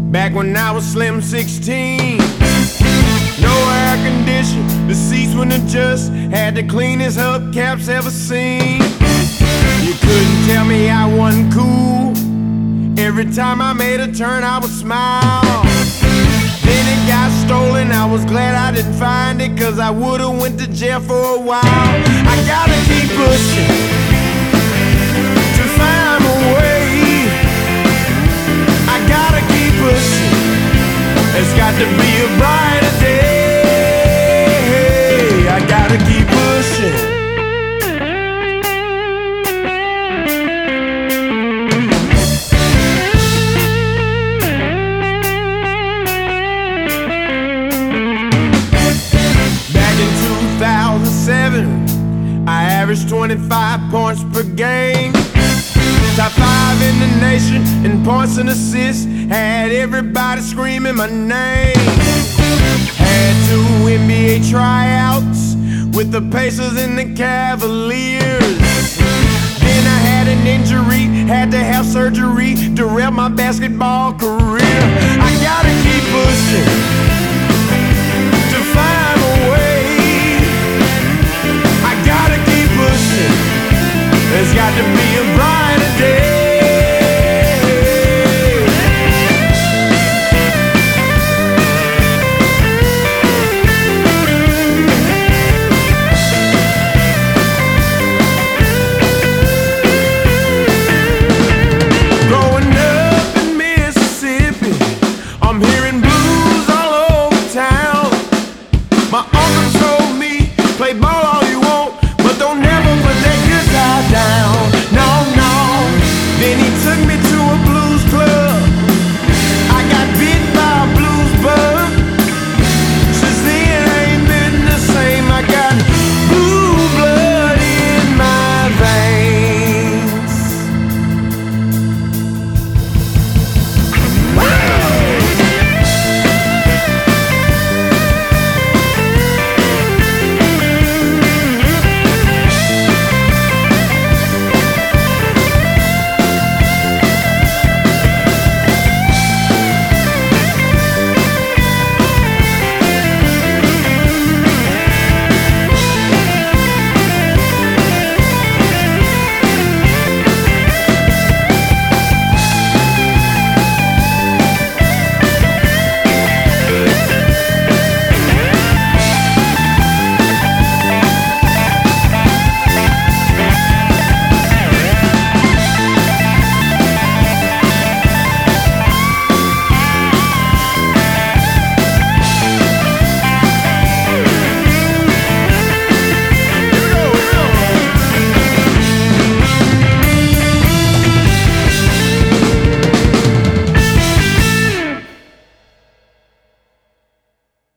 Back when I was slim 16, no air condition, the seats wouldn't adjust, had the cleanest hubcaps ever seen. You couldn't tell me I wasn't cool. Every time I made a turn I would smile. Then it got stolen, I was glad I didn't find it, cause I would've went to jail for a while. I gotta keep pushing to find a way. I gotta keep pushing, there's got to be a brighter day. I gotta keep pushing. I averaged 25 points per game, top 5 in the nation in points and assists, had everybody screaming my name. Had 2 NBA tryouts with the Pacers and the Cavaliers. Then I had an injury, had to have surgery, derailed my basketball career.